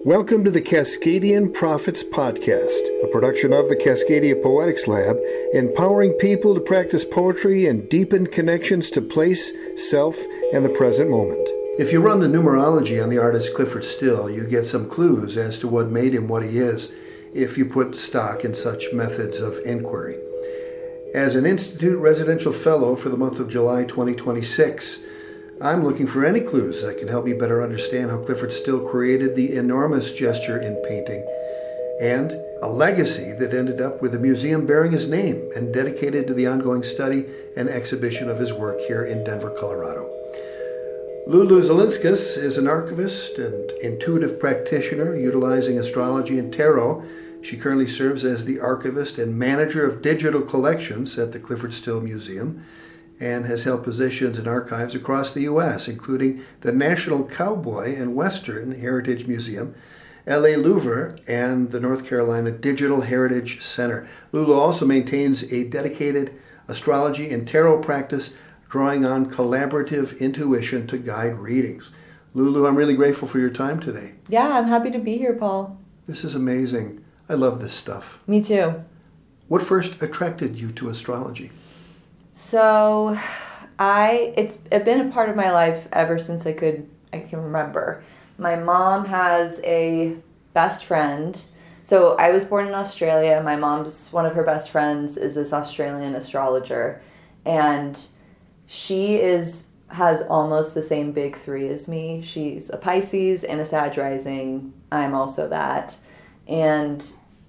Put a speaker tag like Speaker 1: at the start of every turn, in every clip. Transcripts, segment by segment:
Speaker 1: Welcome to the Cascadian Prophets Podcast, a production of the Cascadia Poetics Lab, empowering people to practice poetry and deepen connections to place, self, and the present moment. If you run the numerology on the artist Clyfford Still, you get some clues as to what made him what he is if you put stock in such methods of inquiry. As an Institute Residential Fellow for the month of July 2026, I'm looking for any clues that can help me better understand how Clyfford Still created the enormous gesture in painting and a legacy that ended up with a museum bearing his name and dedicated to the ongoing study and exhibition of his work here in Denver, Colorado. Lulu Zilinskas is an archivist and intuitive practitioner utilizing astrology and tarot. She currently serves as the archivist and manager of digital collections at the Clyfford Still Museum, and has held positions in archives across the U.S., including the National Cowboy and Western Heritage Museum, L.A. Louvre, and the North Carolina Digital Heritage Center. Lulu also maintains a dedicated astrology and tarot practice, drawing on collaborative intuition to guide readings. Lulu, I'm really grateful for your time today.
Speaker 2: Yeah, I'm happy to be here, Paul.
Speaker 1: This is amazing. I love this stuff.
Speaker 2: Me too.
Speaker 1: What first attracted you to astrology?
Speaker 2: So, it's been a part of my life ever since I can remember. My mom has a best friend. So I was born in Australia. My mom's one of her best friends is this Australian astrologer, and she has almost the same big three as me. She's a Pisces and a Sag rising. I'm also that, and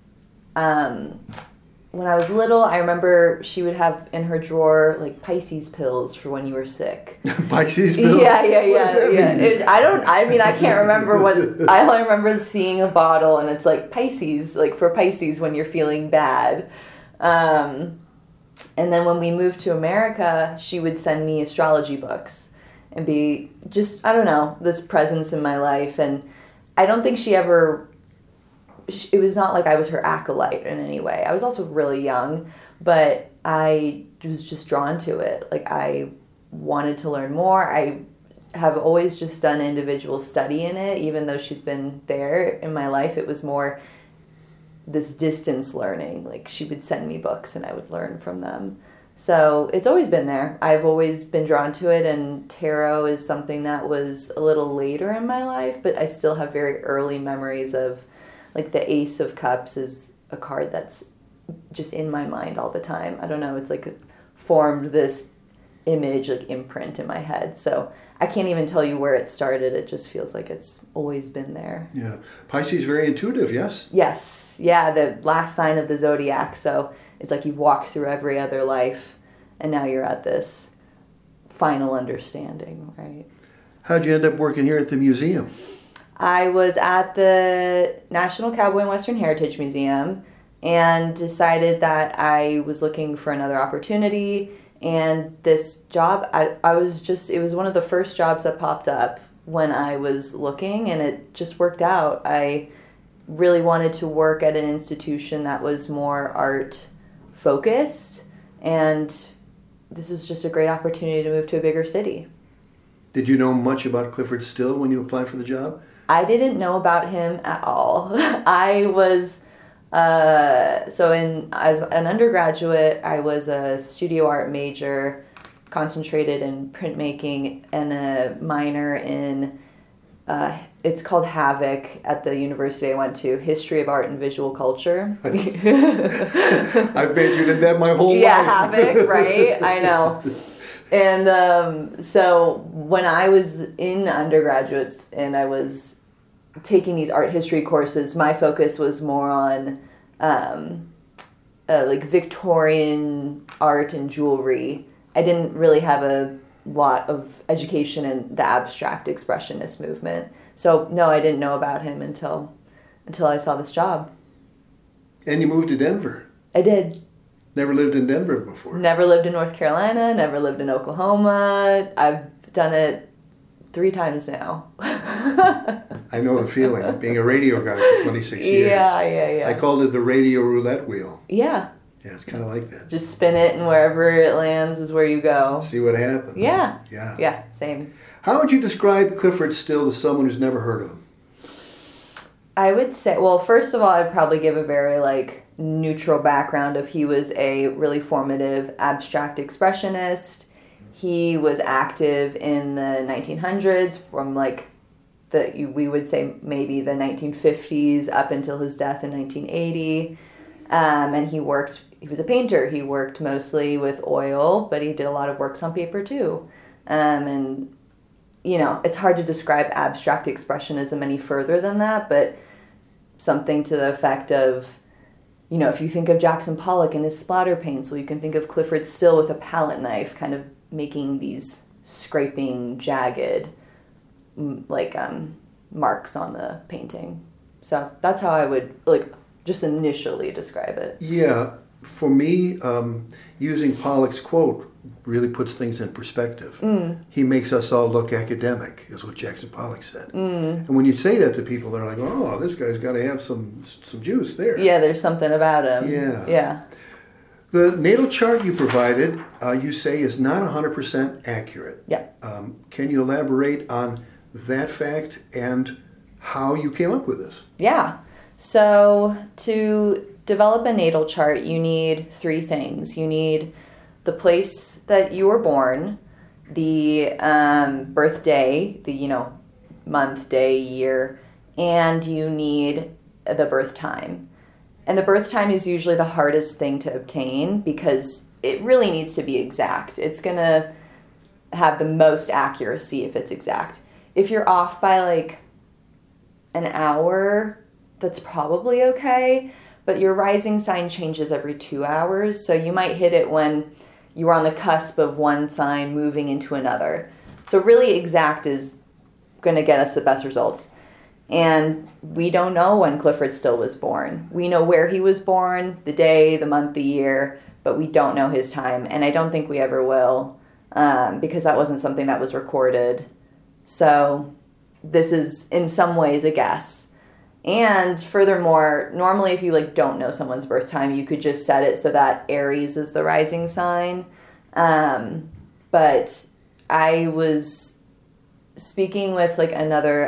Speaker 2: when I was little, I remember she would have in her drawer like Pisces pills for when you were sick.
Speaker 1: Pisces pills?
Speaker 2: Yeah.
Speaker 1: What does that mean?
Speaker 2: I can't remember what, I only remember seeing a bottle and it's like Pisces, like for Pisces when you're feeling bad. And then when we moved to America, she would send me astrology books and be just, I don't know, this presence in my life. And I don't think it was not like I was her acolyte in any way. I was also really young, but I was just drawn to it. Like, I wanted to learn more. I have always just done individual study in it, even though she's been there in my life. It was more this distance learning. Like, she would send me books and I would learn from them. So it's always been there. I've always been drawn to it, and tarot is something that was a little later in my life, but I still have very early memories of, like, the Ace of Cups is a card that's just in my mind all the time. I don't know, it's like formed this image, like imprint in my head. So I can't even tell you where it started. It just feels like it's always been there.
Speaker 1: Yeah. Pisces very intuitive, yes?
Speaker 2: Yes. Yeah, the last sign of the zodiac. So it's like you've walked through every other life and now you're at this final understanding, right?
Speaker 1: How'd you end up working here at the museum?
Speaker 2: I was at the National Cowboy and Western Heritage Museum and decided that I was looking for another opportunity. And this job, it was one of the first jobs that popped up when I was looking, and it just worked out. I really wanted to work at an institution that was more art focused, and this was just a great opportunity to move to a bigger city.
Speaker 1: Did you know much about Clyfford Still when you applied for the job?
Speaker 2: I didn't know about him at all. I was, as an undergraduate, I was a studio art major, concentrated in printmaking, and a minor in, it's called Havoc at the university I went to, History of Art and Visual Culture.
Speaker 1: I've majored in that my whole life.
Speaker 2: Yeah, Havoc, right? I know. And so when I was in undergraduates and I was taking these art history courses, my focus was more on like Victorian art and jewelry. I didn't really have a lot of education in the abstract expressionist movement. So no, I didn't know about him until I saw this job.
Speaker 1: And you moved to Denver.
Speaker 2: I did.
Speaker 1: Never lived in Denver before.
Speaker 2: Never lived in North Carolina, never lived in Oklahoma. I've done it 3 times now.
Speaker 1: I know the feeling, being a radio guy for 26 years.
Speaker 2: Yeah.
Speaker 1: I called it the radio roulette wheel.
Speaker 2: Yeah.
Speaker 1: Yeah, it's kind of like that.
Speaker 2: Just spin it, and wherever it lands is where you go.
Speaker 1: See what happens.
Speaker 2: Yeah.
Speaker 1: Yeah,
Speaker 2: same.
Speaker 1: How would you describe Clyfford Still to someone who's never heard of him?
Speaker 2: I would say, well, first of all, I'd probably give a very like neutral background of he was a really formative abstract expressionist. He was active in the 1900s from like we would say maybe the 1950s up until his death in 1980. And he was a painter. He worked mostly with oil, but he did a lot of works on paper too. And, you know, it's hard to describe abstract expressionism any further than that, but something to the effect of, you know, if you think of Jackson Pollock and his splatter paints, well, you can think of Clyfford Still with a palette knife, kind of making these scraping, jagged, like, marks on the painting. So that's how I would, like, just initially describe it.
Speaker 1: Yeah. For me, using Pollock's quote really puts things in perspective. He makes us all look academic, is what Jackson Pollock said. And when you say that to people, they're like, oh, this guy's got to have some juice there.
Speaker 2: Yeah, there's something about him. Yeah.
Speaker 1: The natal chart you provided, you say, is not 100% accurate.
Speaker 2: Yeah.
Speaker 1: Can you elaborate on that fact and how you came up with this?
Speaker 2: Yeah. So to develop a natal chart, you need 3 things. You need the place that you were born, the birthday, the, you know, month, day, year, and you need the birth time. And the birth time is usually the hardest thing to obtain because it really needs to be exact. It's going to have the most accuracy if it's exact. If you're off by like an hour, that's probably okay, but your rising sign changes every 2 hours, so you might hit it when you are on the cusp of one sign moving into another. So really exact is going to get us the best results. And we don't know when Clyfford Still was born. We know where he was born, the day, the month, the year, but we don't know his time, and I don't think we ever will, because that wasn't something that was recorded. So this is in some ways a guess. And furthermore, normally if you like don't know someone's birth time, you could just set it so that Aries is the rising sign. But I was speaking with like another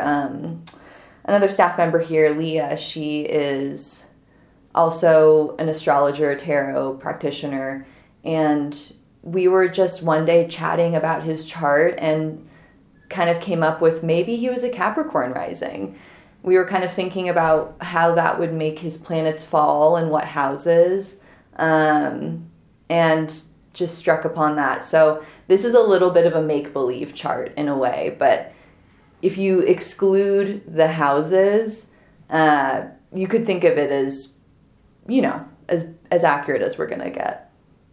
Speaker 2: staff member here, Leah. She is also an astrologer, tarot practitioner, and we were just one day chatting about his chart and kind of came up with maybe he was a Capricorn rising. We were kind of thinking about how that would make his planets fall and what houses, and just struck upon that. So this is a little bit of a make-believe chart in a way, but if you exclude the houses, you could think of it as, you know, as accurate as we're going to get.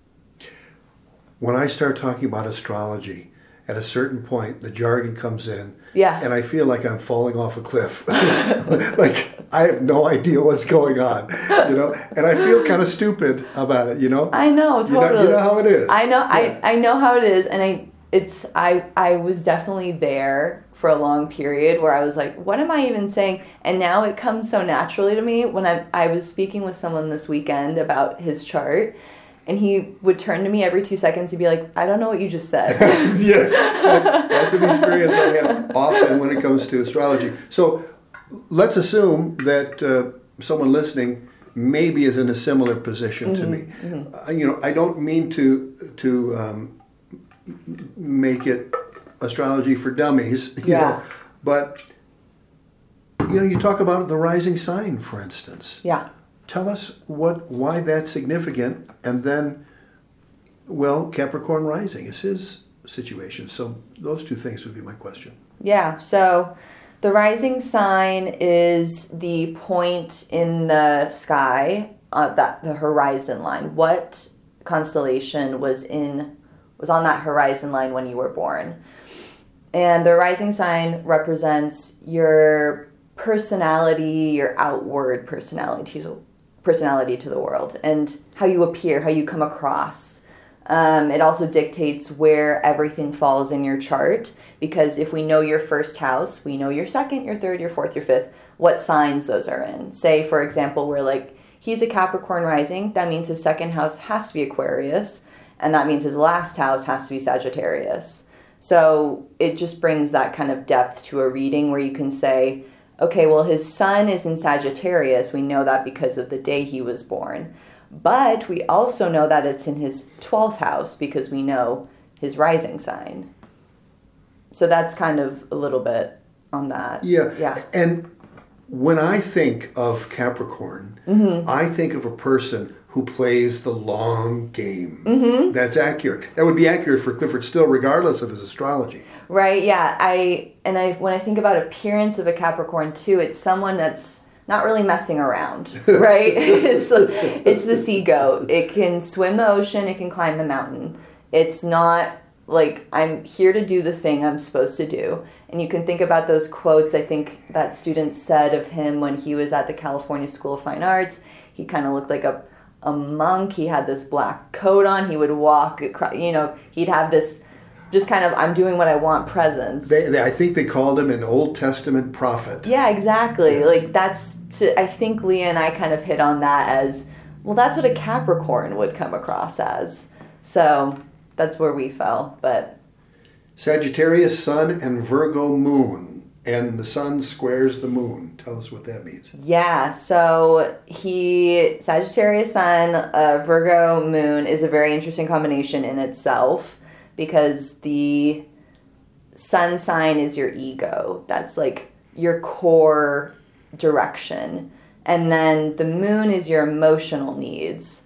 Speaker 1: When I start talking about astrology, at a certain point, the jargon comes in, and I feel like I'm falling off a cliff. Like, I have no idea what's going on, you know? And I feel kind of stupid about it, you know?
Speaker 2: I know, totally.
Speaker 1: You know how it is.
Speaker 2: I know, yeah. I know how it is, and I was definitely there for a long period where I was like, what am I even saying? And now it comes so naturally to me when I was speaking with someone this weekend about his chart, and he would turn to me every 2 seconds and be like, I don't know what you just said.
Speaker 1: Yes, that's an experience I have often when it comes to astrology. So let's assume that someone listening maybe is in a similar position to me. You know, I don't mean to make it astrology for dummies, you know, but you know, you talk about the rising sign, for instance.
Speaker 2: Yeah.
Speaker 1: Tell us why that's significant, and then, well, Capricorn rising is his situation. So those 2 things would be my question.
Speaker 2: Yeah, so the rising sign is the point in the sky, the horizon line. What constellation was on that horizon line when you were born? And the rising sign represents your personality, your outward personality to the world, and how you appear, how you come across. It also dictates where everything falls in your chart, because if we know your first house, we know your second, your third, your fourth, your fifth, what signs those are in. Say, for example, we're like, he's a Capricorn rising, that means his second house has to be Aquarius, and that means his last house has to be Sagittarius. So it just brings that kind of depth to a reading where you can say, okay, well, his sun is in Sagittarius. We know that because of the day he was born. But we also know that it's in his 12th house because we know his rising sign. So that's kind of a little bit on that.
Speaker 1: Yeah. And when I think of Capricorn, I think of a person who plays the long game. That's accurate. That would be accurate for Clyfford Still, regardless of his astrology.
Speaker 2: Right, yeah. When I think about appearance of a Capricorn too, it's someone that's not really messing around, right? It's the sea goat. It can swim the ocean, it can climb the mountain. It's not like, I'm here to do the thing I'm supposed to do. And you can think about those quotes, I think that student said of him when he was at the California School of Fine Arts. He kind of looked like a monk. He had this black coat on. He would walk, he'd have this just kind of, I'm doing what I want presence.
Speaker 1: I think they called him an Old Testament prophet.
Speaker 2: Yeah, exactly.
Speaker 1: Yes.
Speaker 2: Like I think Leah and I kind of hit on that as, well, that's what a Capricorn would come across as. So that's where we fell, but.
Speaker 1: Sagittarius sun and Virgo moon, and the sun squares the moon. Tell us what that means.
Speaker 2: Yeah, so Sagittarius sun, Virgo moon is a very interesting combination in itself, because the sun sign is your ego. That's like your core direction. And then the moon is your emotional needs.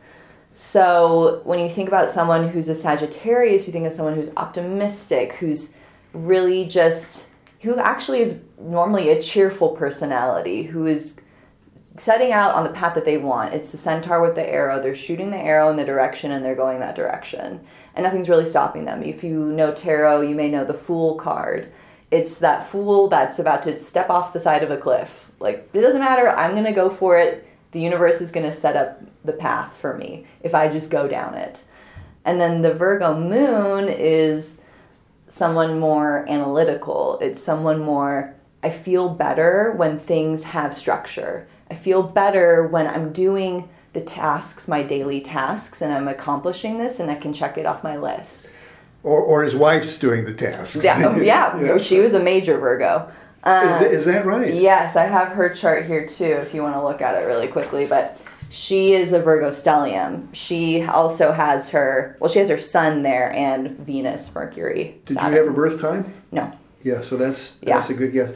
Speaker 2: So when you think about someone who's a Sagittarius, you think of someone who's optimistic, who's really who actually is normally a cheerful personality, who is setting out on the path that they want. It's the centaur with the arrow. They're shooting the arrow in the direction and they're going that direction. And nothing's really stopping them. If you know tarot, you may know the Fool card. It's that fool that's about to step off the side of a cliff. Like, it doesn't matter. I'm going to go for it. The universe is going to set up the path for me if I just go down it. And then the Virgo moon is someone more analytical. It's someone more, I feel better when things have structure. I feel better when I'm doing the tasks, my daily tasks, and I'm accomplishing this and I can check it off my list.
Speaker 1: Or his wife's doing the tasks.
Speaker 2: Yeah. She was a major Virgo.
Speaker 1: Is that right?
Speaker 2: Yes, I have her chart here too if you want to look at it really quickly. But she is a Virgo stellium. She also has she has her sun there and Venus, Mercury,
Speaker 1: Did
Speaker 2: Saturn.
Speaker 1: you have her birth time?
Speaker 2: No.
Speaker 1: Yeah, so that's a good guess.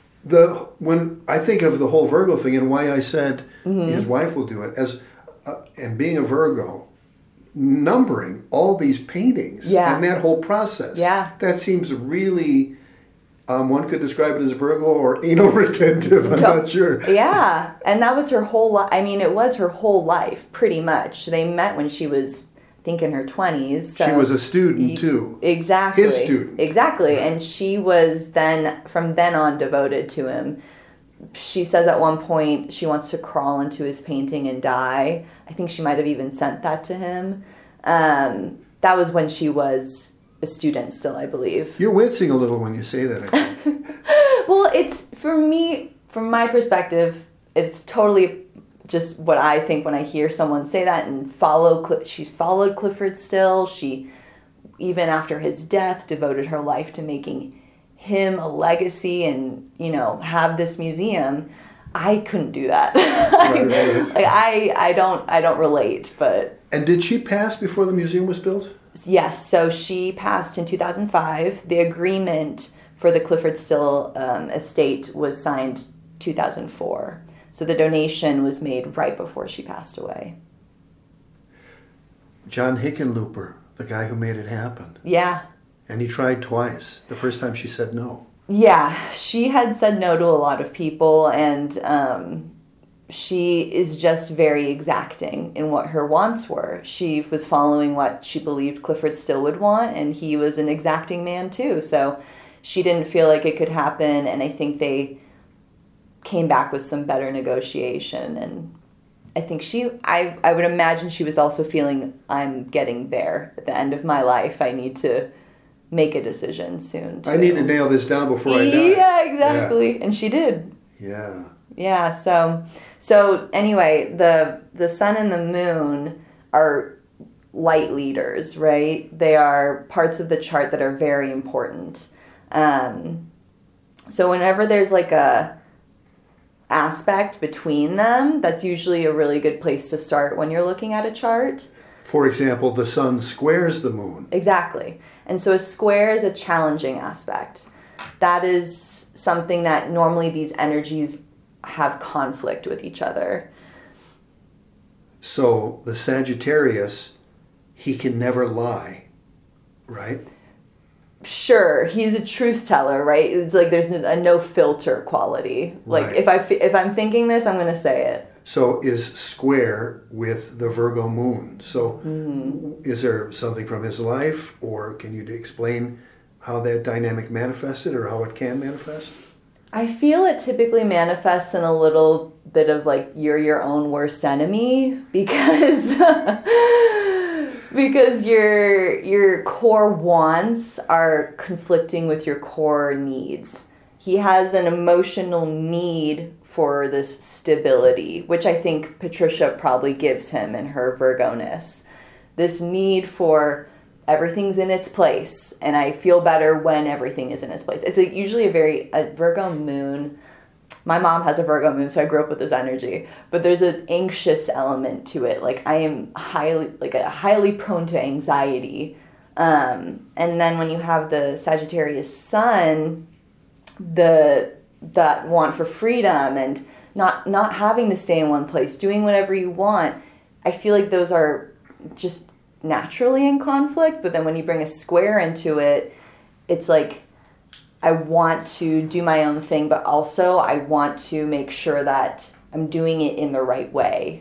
Speaker 1: When I think of the whole Virgo thing and why I said his wife will do it, and being a Virgo, numbering all these paintings and that whole process, that seems really, one could describe it as Virgo or anal retentive, I'm not sure.
Speaker 2: Yeah, and that was her whole life. I mean, it was her whole life, pretty much. They met when she was, I think, in her 20s. So
Speaker 1: she was a student, too.
Speaker 2: Exactly.
Speaker 1: His student.
Speaker 2: Exactly, and she was from then on, devoted to him. She says at one point she wants to crawl into his painting and die. I think she might have even sent that to him. That was when she was a student still, I believe.
Speaker 1: You're wincing a little when you say that, I think.
Speaker 2: Well, it's, for me, from my perspective, it's totally just what I think when I hear someone say that and she followed Clyfford Still. She, even after his death, devoted her life to making him a legacy and, have this museum. I couldn't do that. Right. I don't relate, but.
Speaker 1: And did she pass before the museum was built?
Speaker 2: Yes, so she passed in 2005. The agreement for the Clyfford Still estate was signed 2004. So the donation was made right before she passed away.
Speaker 1: John Hickenlooper, the guy who made it happen.
Speaker 2: Yeah.
Speaker 1: And he tried twice. The first time she said no.
Speaker 2: Yeah, she had said no to a lot of people, and she is just very exacting in what her wants were. She was following what she believed Clyfford Still would want, and he was an exacting man too. So she didn't feel like it could happen, and I think they came back with some better negotiation. And I think I would imagine she was also feeling, I'm getting there at the end of my life. I need to make a decision soon too.
Speaker 1: I need to nail this down before I die.
Speaker 2: Yeah, exactly. Yeah. And she did.
Speaker 1: Yeah.
Speaker 2: Yeah, so anyway, the sun and the moon are light leaders, right? They are parts of the chart that are very important. So whenever there's like a aspect between them, that's usually a really good place to start when you're looking at a chart.
Speaker 1: For example, the sun squares the moon.
Speaker 2: Exactly. And so a square is a challenging aspect. That is something that normally these energies have conflict with each other.
Speaker 1: So the Sagittarius, he can never lie, right?
Speaker 2: Sure, he's a truth teller, right? It's like there's a no filter quality. Like
Speaker 1: Right.
Speaker 2: if I'm thinking this, I'm going to say it.
Speaker 1: So is square with the Virgo moon. So is there something from his life, or can you explain how that dynamic manifested or how it can manifest?
Speaker 2: I feel it typically manifests in a little bit of like you're your own worst enemy because because your core wants are conflicting with your core needs. He has an emotional need for this stability, which I think Patricia probably gives him in her Virgo-ness. This need for everything's in its place, and I feel better when everything is in its place. It's usually a Virgo moon. My mom has a Virgo moon, so I grew up with this energy. But there's an anxious element to it. Like I am highly prone to anxiety. And then when you have the Sagittarius sun, that want for freedom and not having to stay in one place, doing whatever you want, I feel like those are just naturally in conflict. But then when you bring a square into it, it's like I want to do my own thing, but also I want to make sure that I'm doing it in the right way.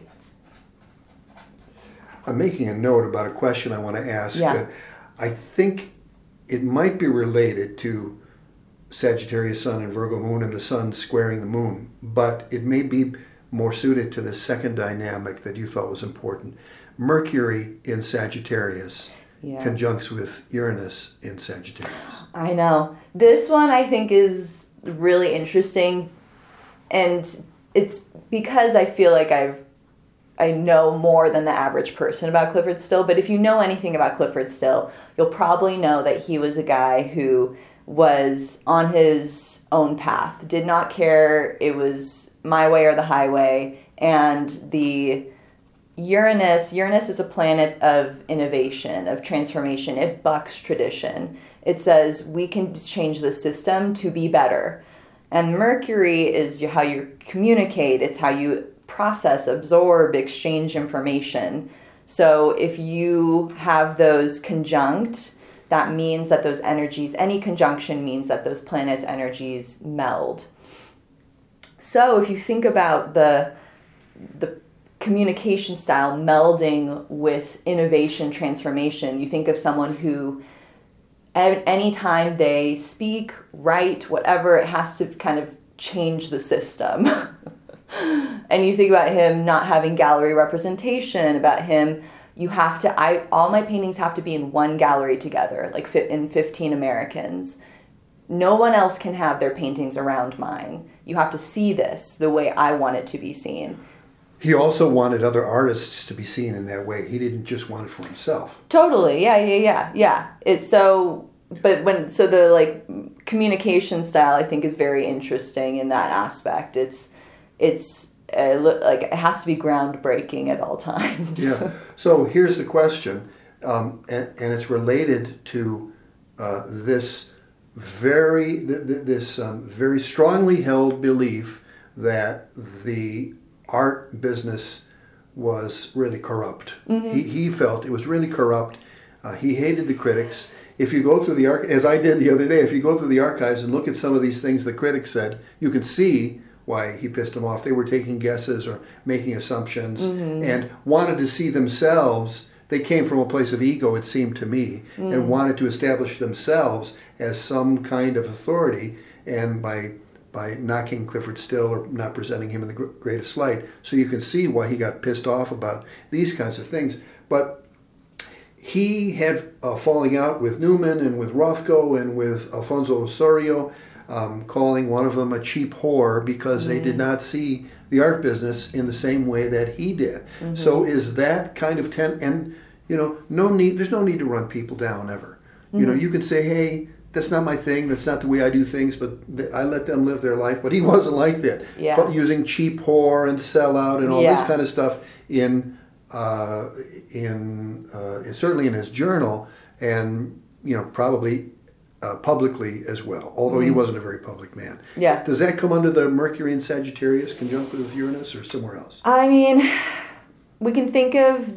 Speaker 1: I'm making a note about a question I want to ask.
Speaker 2: Yeah.
Speaker 1: I think it might be related to Sagittarius sun and Virgo moon and the sun squaring the moon, but it may be more suited to the second dynamic that you thought was important. Mercury in Sagittarius conjuncts with Uranus in Sagittarius.
Speaker 2: I know. This one I think is really interesting, and it's because I feel like I know more than the average person about Clifford Still, but if you know anything about Clifford Still, you'll probably know that he was a guy who was on his own path, did not care, it was my way or the highway, and the Uranus is a planet of innovation, of transformation. It bucks tradition. It says we can change the system to be better. And Mercury is how you communicate. It's how you process, absorb, exchange information. So if you have those conjunct, that means that those energies, any conjunction means that those planets' energies meld. So if you think about the communication style melding with innovation, transformation, you think of someone who anytime they speak, write, whatever, it has to kind of change the system. And you think about him not having gallery representation, about him, you have to, all my paintings have to be in one gallery together, like in 15 Americans. No one else can have their paintings around mine. You have to see this the way I want it to be seen.
Speaker 1: He also wanted other artists to be seen in that way. He didn't just want it for himself.
Speaker 2: Totally, yeah. It's so, the like communication style I think is very interesting in that aspect. It's like it has to be groundbreaking at all times.
Speaker 1: Yeah. So here's the question, and it's related to this very strongly held belief that the art business was really corrupt. Mm-hmm. He felt it was really corrupt. He hated the critics. If you go through as I did the other day, if you go through the archives and look at some of these things the critics said, you can see why he pissed them off. They were taking guesses or making assumptions and wanted to see themselves. They came from a place of ego, it seemed to me, and wanted to establish themselves as some kind of authority, and by knocking Clifford Still or not presenting him in the greatest light. So you can see why he got pissed off about these kinds of things. But he had a falling out with Newman and with Rothko and with Alfonso Osorio, calling one of them a cheap whore because they did not see the art business in the same way that he did. Mm-hmm. So is that kind of there's no need to run people down ever. Mm-hmm. You can say, hey, that's not my thing. That's not the way I do things. But I let them live their life. But he wasn't like that.
Speaker 2: Yeah.
Speaker 1: Using cheap whore and sellout and all this kind of stuff certainly in his journal, and probably publicly as well. Although he wasn't a very public man.
Speaker 2: Yeah.
Speaker 1: Does that come under the Mercury and Sagittarius conjunct with Uranus, or somewhere else?
Speaker 2: I mean, we can think of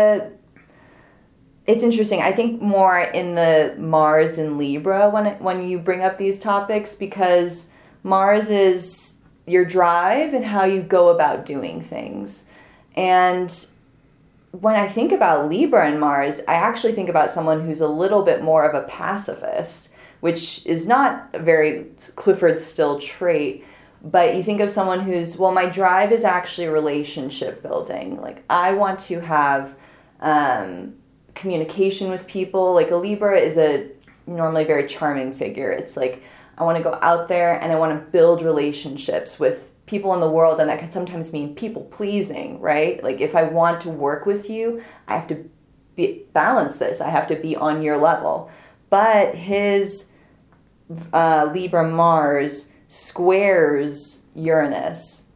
Speaker 2: it's interesting. I think more in the Mars and Libra when you bring up these topics, because Mars is your drive and how you go about doing things. And when I think about Libra and Mars, I actually think about someone who's a little bit more of a pacifist, which is not a very Clifford Still trait. But you think of someone who's, well, my drive is actually relationship building. Like, I want to have communication with people. Like, a Libra is a normally very charming figure. It's like, I want to go out there and I want to build relationships with people in the world, and that can sometimes mean people pleasing, right? Like, if I want to work with you, I have to balance this. I have to be on your level. But his Libra Mars squares Uranus.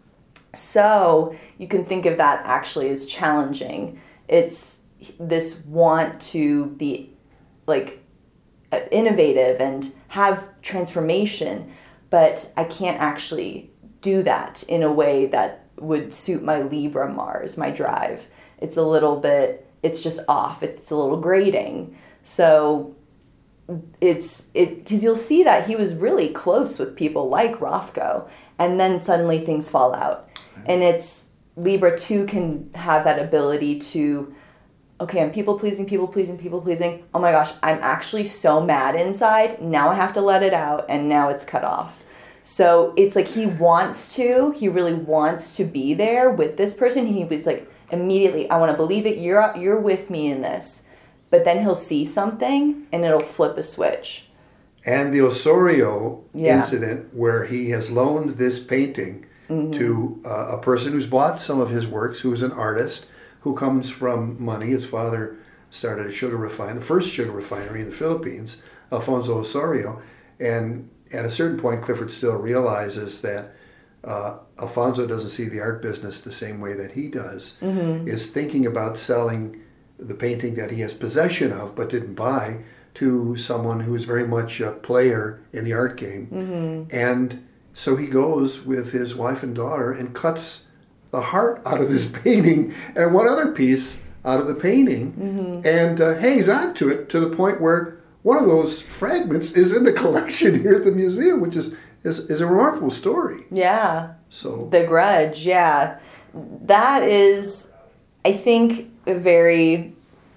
Speaker 2: So you can think of that actually as challenging. It's this want to be like innovative and have transformation, but I can't actually do that in a way that would suit my Libra Mars, my drive. It's it's just off. It's a little grating. So because you'll see that he was really close with people like Rothko, and then suddenly things fall out. And Libra too can have that ability to, okay, I'm people pleasing. Oh my gosh, I'm actually so mad inside. Now I have to let it out, and now it's cut off. So it's like he really wants to be there with this person. He was like, immediately, I want to believe it. You're with me in this. But then he'll see something and it'll flip a switch.
Speaker 1: And the Osorio incident, where he has loaned this painting to a person who's bought some of his works, who is an artist, who comes from money. His father started the first sugar refinery in the Philippines, Alfonso Osorio. And at a certain point, Clifford Still realizes that Alfonso doesn't see the art business the same way that he does, is thinking about selling the painting that he has possession of but didn't buy to someone who's very much a player in the art game. And so he goes with his wife and daughter and cuts the heart out of this painting and one other piece out of the painting, and hangs on to it to the point where one of those fragments is in the collection here at the museum, which is a remarkable story.
Speaker 2: Yeah.
Speaker 1: So
Speaker 2: The Grudge, yeah. That is, I think, we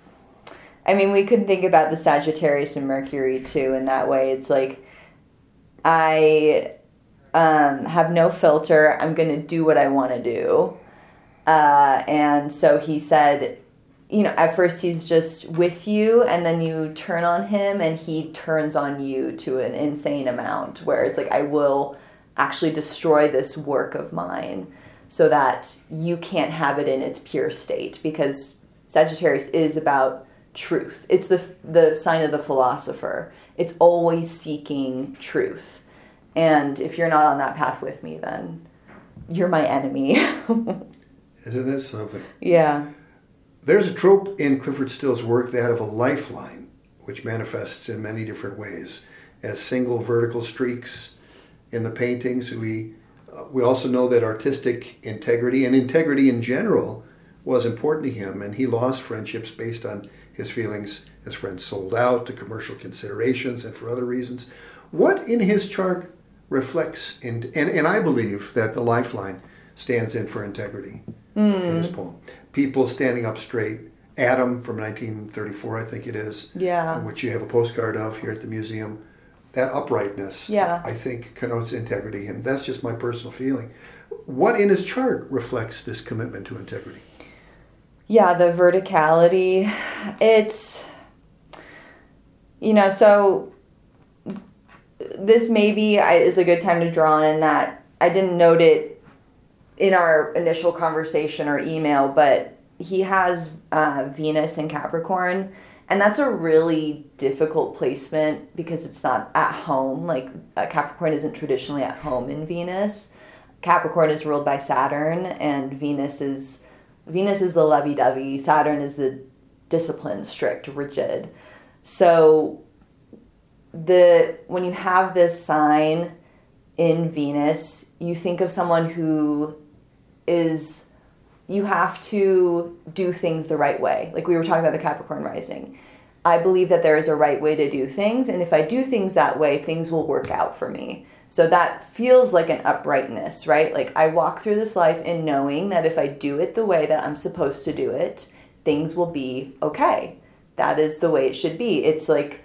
Speaker 2: could think about the Sagittarius and Mercury too in that way. It's like, I have no filter. I'm going to do what I want to do. And so he said, at first he's just with you, and then you turn on him and he turns on you to an insane amount where it's like, I will actually destroy this work of mine so that you can't have it in its pure state, because Sagittarius is about truth. It's the sign of the philosopher. It's always seeking truth. And if you're not on that path with me, then you're my enemy.
Speaker 1: Isn't that something?
Speaker 2: Yeah.
Speaker 1: There's a trope in Clifford Still's work, that of a lifeline, which manifests in many different ways as single vertical streaks in the paintings. We also know that artistic integrity and integrity in general was important to him, and he lost friendships based on his feelings. His friends sold out to commercial considerations and for other reasons. What in his chart reflects, and I believe that the lifeline stands in for integrity in his poem. People standing up straight. Adam from 1934, I think it is, which you have a postcard of here at the museum. That uprightness, I think, connotes integrity, and that's just my personal feeling. What in his chart reflects this commitment to integrity?
Speaker 2: Yeah, the verticality. It's, so this maybe is a good time to draw in that I didn't note it in our initial conversation or email, but he has Venus in Capricorn, And that's a really difficult placement because it's not at home. Like Capricorn isn't traditionally at home in Venus. Capricorn is ruled by Saturn, and Venus is the lovey-dovey. Saturn is the disciplined, strict, rigid. So when you have this sign in Venus, you think of someone who is, you have to do things the right way. Like we were talking about the Capricorn rising. I believe that there is a right way to do things, and if I do things that way, things will work out for me. So that feels like an uprightness, right? Like I walk through this life in knowing that if I do it the way that I'm supposed to do it, things will be okay. That is the way it should be. It's like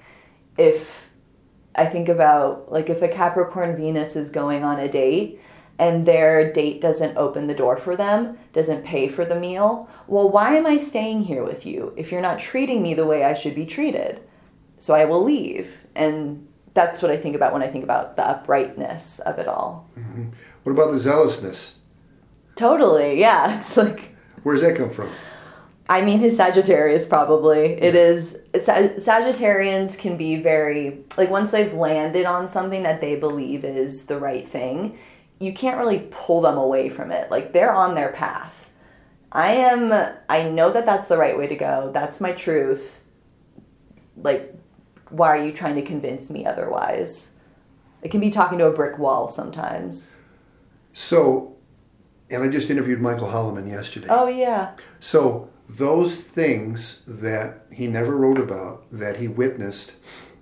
Speaker 2: if I think about, like if a Capricorn Venus is going on a date and their date doesn't open the door for them, doesn't pay for the meal, well, why am I staying here with you if you're not treating me the way I should be treated? So I will leave. And that's what I think about when I think about the uprightness of it all.
Speaker 1: Mm-hmm. What about the zealousness?
Speaker 2: Totally, yeah. It's like...
Speaker 1: Where does that come from?
Speaker 2: I mean, his Sagittarius probably. It is... Sagittarians can be very... Like, once they've landed on something that they believe is the right thing, you can't really pull them away from it. Like, they're on their path. I know that that's the right way to go. That's my truth. Like... Why are you trying to convince me otherwise? It can be talking to a brick wall sometimes.
Speaker 1: So, and I just interviewed Michael Holloman yesterday.
Speaker 2: Oh, yeah.
Speaker 1: So, those things that he never wrote about, that he witnessed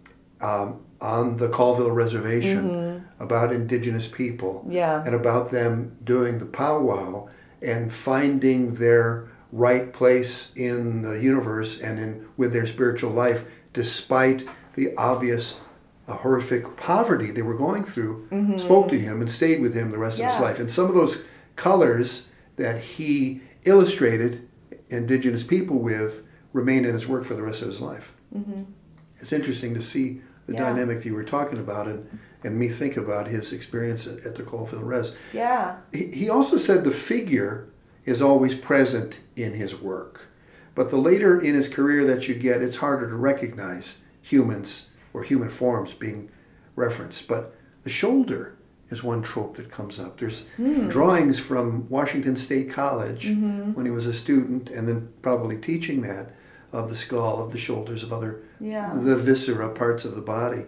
Speaker 1: on the Colville Reservation, about indigenous people, and about them doing the powwow and finding their right place in the universe and with their spiritual life, despite the obvious horrific poverty they were going through, spoke to him and stayed with him the rest of his life. And some of those colors that he illustrated indigenous people with remain in his work for the rest of his life. It's interesting to see the dynamic that you were talking about and me think about his experience at the Colville Res.
Speaker 2: Yeah.
Speaker 1: He also said the figure is always present in his work. But the later in his career that you get, it's harder to recognize humans or human forms being referenced. But the shoulder is one trope that comes up. There's drawings from Washington State College when he was a student, and then probably teaching that, of the skull, of the shoulders, of other, the viscera, parts of the body.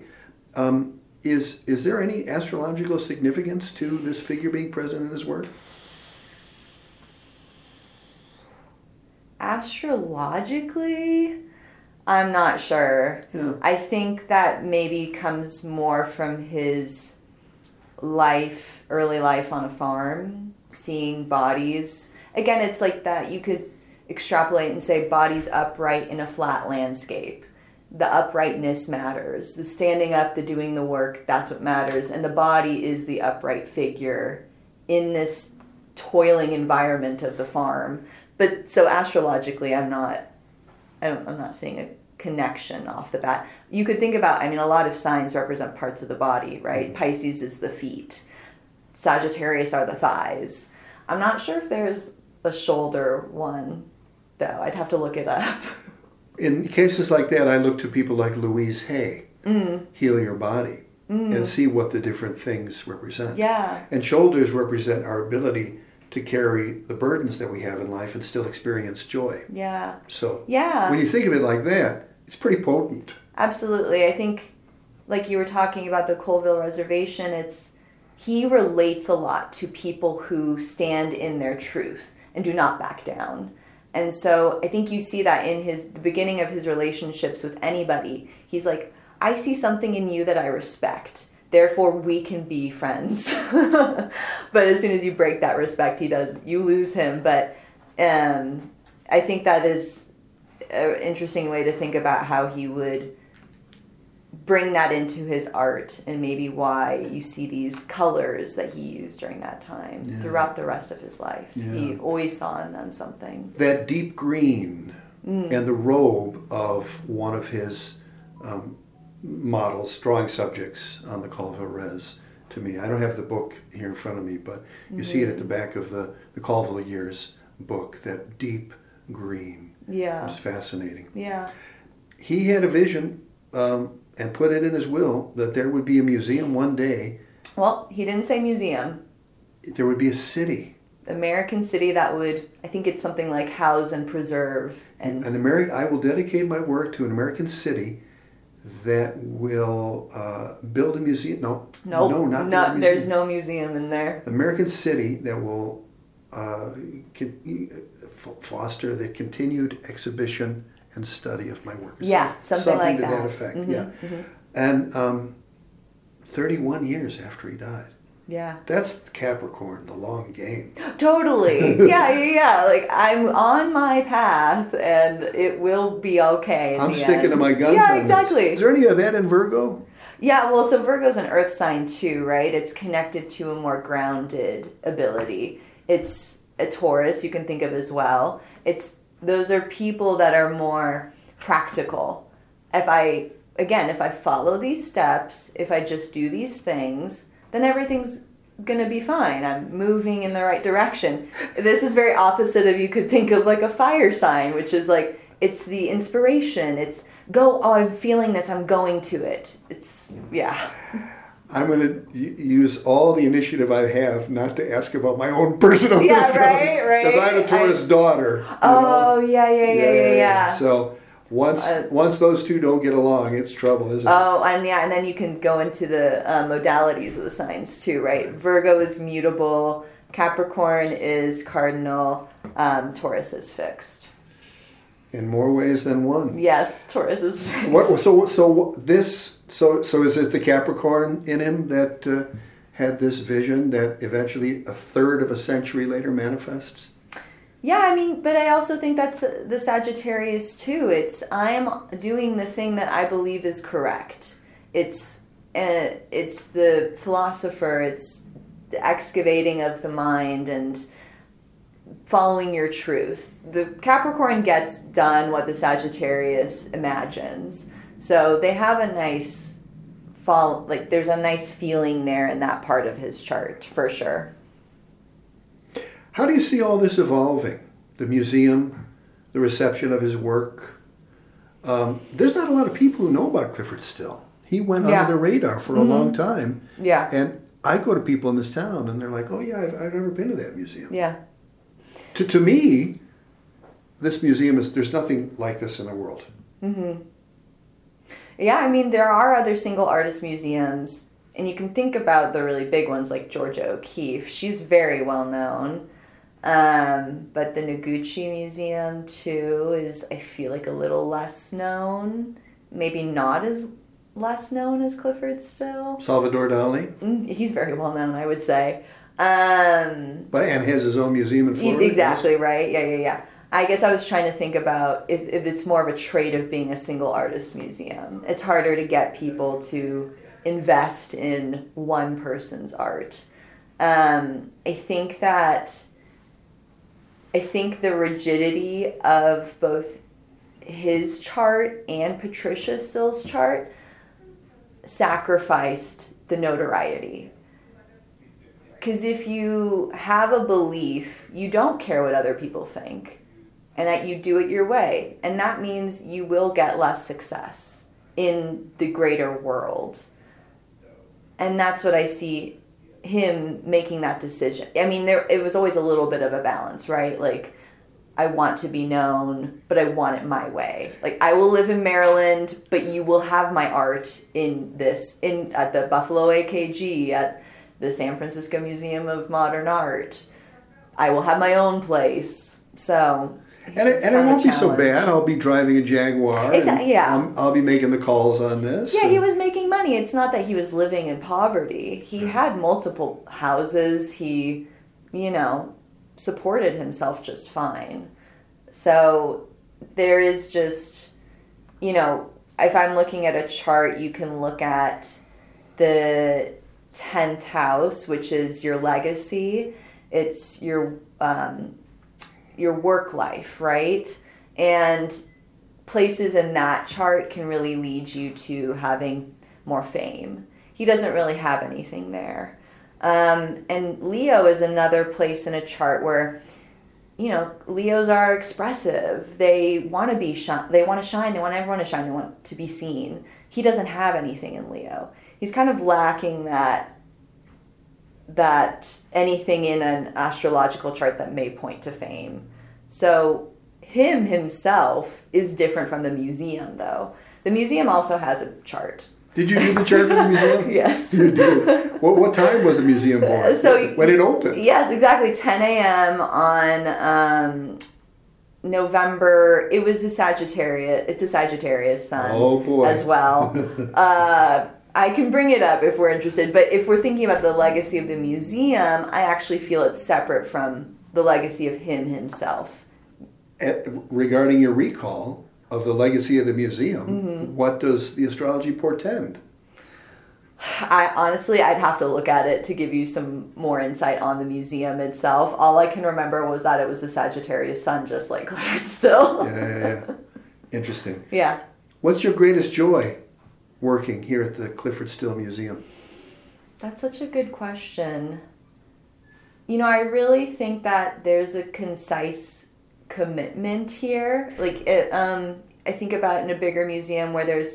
Speaker 1: Is there any astrological significance to this figure being present in his work?
Speaker 2: Astrologically, I'm not sure.
Speaker 1: Yeah.
Speaker 2: I think that maybe comes more from his life, early life on a farm, seeing bodies. Again, it's like that you could extrapolate and say bodies upright in a flat landscape. The uprightness matters. The standing up, the doing the work, that's what matters. And the body is the upright figure in this toiling environment of the farm. But so astrologically, I'm not seeing a connection off the bat. You could think about, a lot of signs represent parts of the body, right? Pisces is the feet. Sagittarius are the thighs. I'm not sure if there's a shoulder one, though. I'd have to look it up.
Speaker 1: In cases like that, I look to people like Louise Hay, Heal Your Body, and see what the different things represent.
Speaker 2: Yeah.
Speaker 1: And shoulders represent our ability to carry the burdens that we have in life and still experience joy.
Speaker 2: Yeah.
Speaker 1: So
Speaker 2: when
Speaker 1: you think of it like that, it's pretty potent.
Speaker 2: Absolutely. I think, like you were talking about the Colville Reservation, he relates a lot to people who stand in their truth and do not back down. And so I think you see that in the beginning of his relationships with anybody. He's like, I see something in you that I respect. Therefore, we can be friends. But as soon as you break that respect, you lose him. But I think that is an interesting way to think about how he would bring that into his art, and maybe why you see these colors that he used during that time throughout the rest of his life. Yeah. He always saw in them something.
Speaker 1: That deep green and the robe of one of his models, drawing subjects on the Colville Res, to me. I don't have the book here in front of me, but you see it at the back of the Colville Years book, that deep green.
Speaker 2: Yeah.
Speaker 1: It's fascinating.
Speaker 2: Yeah.
Speaker 1: he had a vision and put it in his will that there would be a museum one day.
Speaker 2: Well, he didn't say museum.
Speaker 1: There would be a city.
Speaker 2: American city that would, I think it's something like house and preserve. And
Speaker 1: I will dedicate my work to an American city that will build a museum. No,
Speaker 2: nope,
Speaker 1: no, not build a museum.
Speaker 2: There's no museum in there.
Speaker 1: American city that will foster the continued exhibition and study of my work.
Speaker 2: Yeah, something like
Speaker 1: to
Speaker 2: that.
Speaker 1: that effect. Yeah, and 31 years after he died.
Speaker 2: Yeah.
Speaker 1: That's Capricorn, the long game.
Speaker 2: Totally. Yeah. Like, I'm on my path, and it will be okay.
Speaker 1: I'm sticking to my guns.
Speaker 2: Yeah,
Speaker 1: on
Speaker 2: exactly.
Speaker 1: This. Is there any of that in Virgo?
Speaker 2: Yeah, well, so Virgo's an earth sign too, right? It's connected to a more grounded ability. It's a Taurus you can think of as well. Those are people that are more practical. If I follow these steps, if I just do these things, then everything's going to be fine. I'm moving in the right direction. This is very opposite of, you could think of like a fire sign, which is like, it's the inspiration. It's I'm feeling this, I'm going to it. I'm
Speaker 1: going to use all the initiative I have not to ask about my own personal background.
Speaker 2: Right.
Speaker 1: Because I have a Taurus daughter.
Speaker 2: Yeah.
Speaker 1: So once those two don't get along, it's trouble, isn't it?
Speaker 2: Oh, and then you can go into the modalities of the signs too, right? Virgo is mutable, Capricorn is cardinal, Taurus is fixed.
Speaker 1: In more ways than one.
Speaker 2: Yes, Taurus is fixed.
Speaker 1: So is it the Capricorn in him that had this vision that eventually a third of a century later manifests?
Speaker 2: Yeah, I mean, but I also think that's the Sagittarius too. I am doing the thing that I believe is correct. It's the philosopher. It's the excavating of the mind and following your truth. The Capricorn gets done what the Sagittarius imagines. So they have a nice there's a nice feeling there in that part of his chart, for sure.
Speaker 1: How do you see all this evolving? The museum, the reception of his work. There's not a lot of people who know about Clyfford Still. He went under the radar for a long time.
Speaker 2: Yeah.
Speaker 1: And I go to people in this town and they're like, oh yeah, I've never been to that museum.
Speaker 2: Yeah.
Speaker 1: To me, this museum there's nothing like this in the world.
Speaker 2: Mm-hmm. Yeah, I mean, there are other single artist museums, and you can think about the really big ones like Georgia O'Keeffe. She's very well known. But the Noguchi Museum, too, is, I feel like, a little less known. Maybe not as less known as Clyfford Still.
Speaker 1: Salvador Dali?
Speaker 2: He's very well known, I would say.
Speaker 1: And has his own museum in Florida.
Speaker 2: Exactly, right? Yeah. I guess I was trying to think about if it's more of a trait of being a single artist museum. It's harder to get people to invest in one person's art. I think the rigidity of both his chart and Patricia Still's chart sacrificed the notoriety. Because if you have a belief, you don't care what other people think, and that you do it your way. And that means you will get less success in the greater world. And that's what I see him making that decision. I mean, it was always a little bit of a balance, right? Like, I want to be known, but I want it my way. Like, I will live in Maryland, but you will have my art at the Buffalo AKG, at the San Francisco Museum of Modern Art. I will have my own place. So,
Speaker 1: and it won't be so bad. I'll be driving a Jaguar. I'll be making the calls on this.
Speaker 2: Yeah, he was making money. It's not that he was living in poverty. He had multiple houses. He, supported himself just fine. So there is just, if I'm looking at a chart, you can look at the 10th house, which is your legacy. It's your work life, right? And places in that chart can really lead you to having more fame. He doesn't really have anything there. And Leo is another place in a chart where, Leos are expressive. They want to be they want to shine. They want everyone to shine. They want to be seen. He doesn't have anything in Leo. He's kind of lacking that anything in an astrological chart that may point to fame. So himself is different from the museum, though. The museum also has a chart.
Speaker 1: Did you do the chart for the museum?
Speaker 2: Yes.
Speaker 1: You did. What time was the museum born? When it opened?
Speaker 2: Yes, exactly. 10 a.m. on November. It was a Sagittarius. It's a Sagittarius sun.
Speaker 1: Oh, boy.
Speaker 2: As well. I can bring it up if we're interested. But if we're thinking about the legacy of the museum, I actually feel it's separate from the legacy of him himself.
Speaker 1: Regarding your recall of the legacy of the museum, what does the astrology portend?
Speaker 2: I'd have to look at it to give you some more insight on the museum itself. All I can remember was that it was a Sagittarius sun, just like Clifford Still.
Speaker 1: Yeah. Interesting.
Speaker 2: Yeah.
Speaker 1: What's your greatest joy working here at the Clifford Still Museum?
Speaker 2: That's such a good question. I really think that there's a concise commitment here. I think about in a bigger museum where there's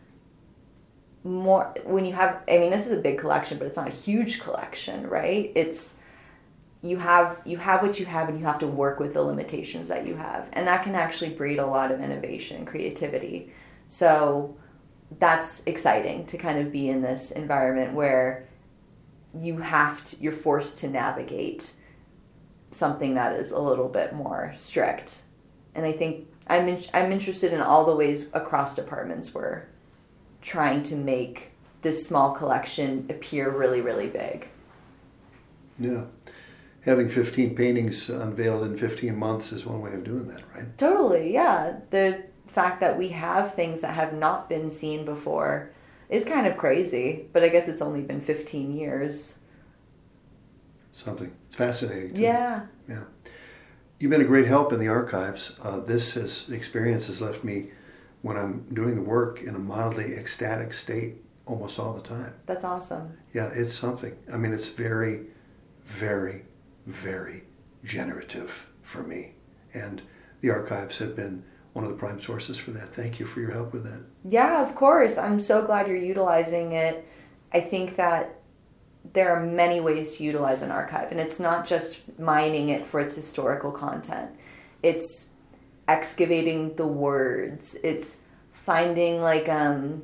Speaker 2: more, when you have, this is a big collection, but it's not a huge collection, right? It's, you have what you have, and you have to work with the limitations that you have. And that can actually breed a lot of innovation and creativity. So that's exciting to kind of be in this environment where you're forced to navigate something that is a little bit more strict. And I think I'm interested in all the ways across departments we're trying to make this small collection appear really, really big.
Speaker 1: Yeah. Having 15 paintings unveiled in 15 months is one way of doing that, right?
Speaker 2: Totally, yeah. The fact that we have things that have not been seen before is kind of crazy, but I guess it's only been 15 years.
Speaker 1: Something. It's fascinating to me.
Speaker 2: Yeah.
Speaker 1: You've been a great help in the archives. This experience has left me, when I'm doing the work, in a mildly ecstatic state almost all the time.
Speaker 2: That's awesome.
Speaker 1: Yeah, it's something. It's very, very, very generative for me. And the archives have been one of the prime sources for that. Thank you for your help with that.
Speaker 2: Yeah, of course. I'm so glad you're utilizing it. I think that there are many ways to utilize an archive, and it's not just mining it for its historical content. It's excavating the words. It's finding an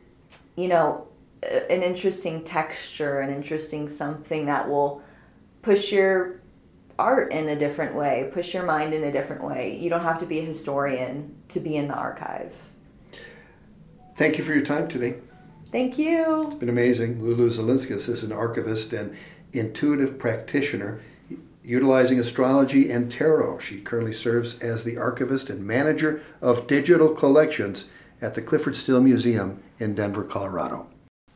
Speaker 2: interesting texture, an interesting something that will push your art in a different way, push your mind in a different way. You don't have to be a historian to be in the archive.
Speaker 1: Thank you for your time today.
Speaker 2: Thank you.
Speaker 1: It's been amazing. Lulu Zielinskis is an archivist and intuitive practitioner utilizing astrology and tarot. She currently serves as the archivist and manager of digital collections at the Clifford Still Museum in Denver, Colorado.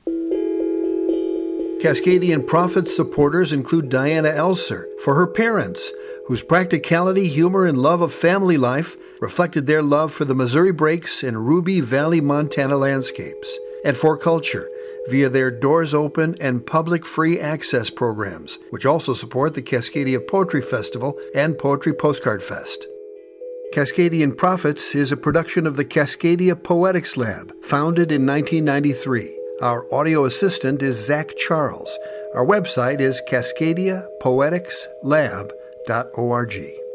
Speaker 1: Cascadian Prophets supporters include Diana Elser for her parents, whose practicality, humor, and love of family life reflected their love for the Missouri Breaks and Ruby Valley, Montana landscapes, and for culture via their Doors Open and public free access programs, which also support the Cascadia Poetry Festival and Poetry Postcard Fest. Cascadian Prophets is a production of the Cascadia Poetics Lab, founded in 1993. Our audio assistant is Zach Charles. Our website is cascadiapoeticslab.org.